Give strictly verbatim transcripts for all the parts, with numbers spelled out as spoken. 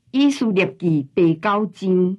以斯列记第九章。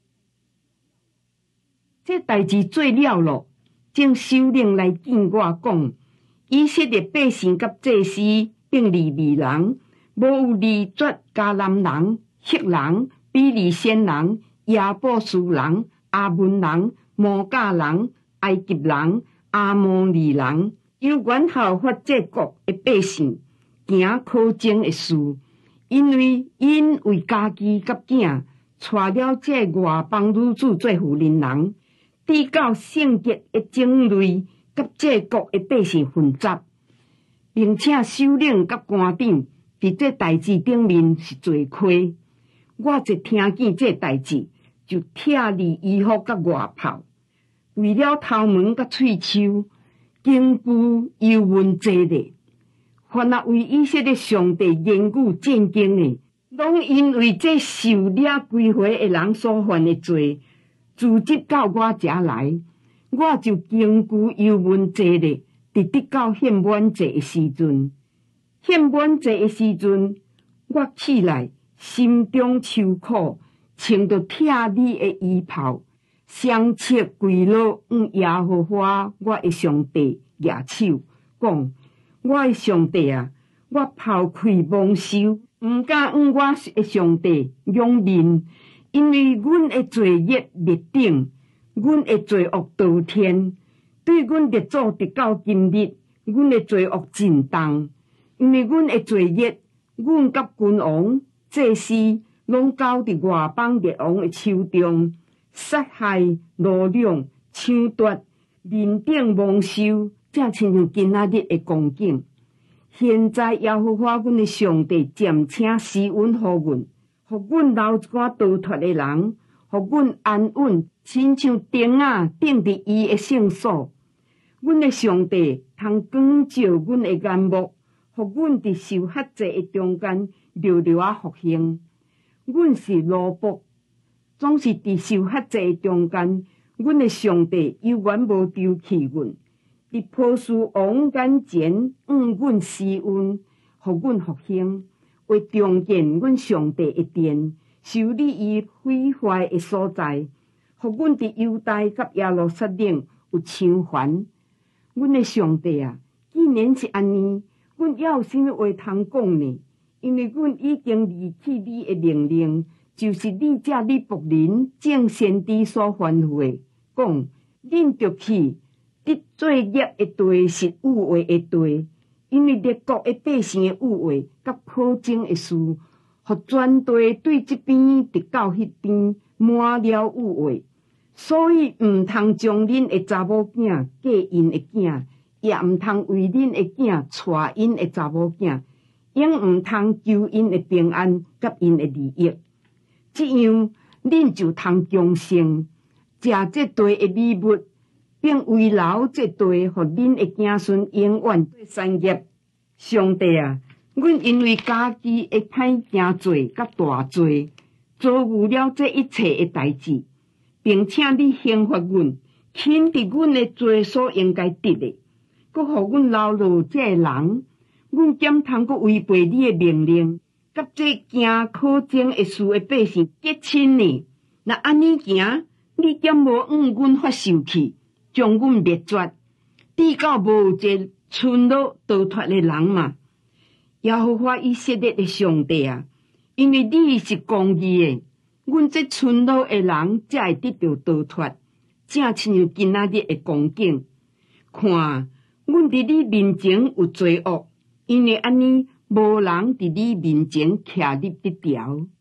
这代志做了咯，正首领来见我讲，以色列百姓甲祭司并利未人，无有离绝迦南人、赫人、比利先人、亚布斯人、阿门人、摩甲人、埃及人、阿摩利人，有缘效法这国的百姓，行可憎的事，因为因为家己甲囝娶了这外邦女子做妇人人。抵到圣洁的种类，甲这国的百姓混杂，并且首领甲官长伫这代志顶面是做亏。我一听见这代志，就贴离衣服甲外袍，为了头毛甲喙鬚，根据忧闷坐咧。凡那为以色列上帝言语战经的，拢因为这受了归回的人所犯的罪。自即到我遮来，我就根据忧闷坐咧，直直到献满节的时阵。献满节的时阵，我起来，心中愁苦，穿着贴里的衣袍，双膝跪落，向耶和华我的上帝举手，讲：我的上帝啊，我抛开蒙羞，毋敢向我的上帝仰面。因为阮的罪孽灭顶，阮的罪恶滔天，对阮列祖直到今日，阮的罪恶真重。因为阮的罪孽，阮甲君王、祭司拢交伫外邦列王的手中，杀害、掳掠、抢夺，面顶蒙羞，正亲像今仔日的光景。现在耶和华阮的上帝渐请施恩互阮。互阮留一寡逃脱的人，互阮安稳，亲像钉仔钉伫伊的圣所。阮的上帝通光照阮的眼目，互阮伫受吓罪的中间留留啊复兴。阮是奴仆，总是伫受吓罪的中间，阮的上帝永远无丢弃阮。伫波斯王眼前向阮施恩，互阮复兴。为重建阮上帝的殿，修理伊毁坏的所在，互阮伫犹大甲耶路撒冷有偿还。阮的上帝啊，既然是安尼，阮还有啥物话通讲呢？因为阮已经离弃你的命令，就是你这你仆人正先知所吩咐的，讲恁着去，你罪孽的地是污秽的地。因为列国的百姓的误会甲可憎的事，互全地对这边直到迄边满了误会，所以毋通将恁的查某囝嫁因的囝，也毋通为恁的囝娶因的查某囝，永毋通求因的平安甲因的利益。这样恁就通强盛，食这地的美物。并遗留这地，互恁的子孙永远做产业。上帝啊，阮因为家己的歹行罪甲大罪，遭遇了这一切的代志，并且你刑罚阮，肯伫阮的罪所应该得的，佮互阮流落这个人，阮检通佮违背你的命令，甲这行可憎的事的百姓结亲呢？若安尼行，你检无向阮发受气？将阮灭绝，直到无有一村落逃脱的人嘛。耶和华以色列的上帝啊，因为你是公义的，阮这村落的人才会得到逃脱，正亲像今仔日的光景。看，阮伫你面前有罪恶，因为安尼无人伫你面前徛立得牢。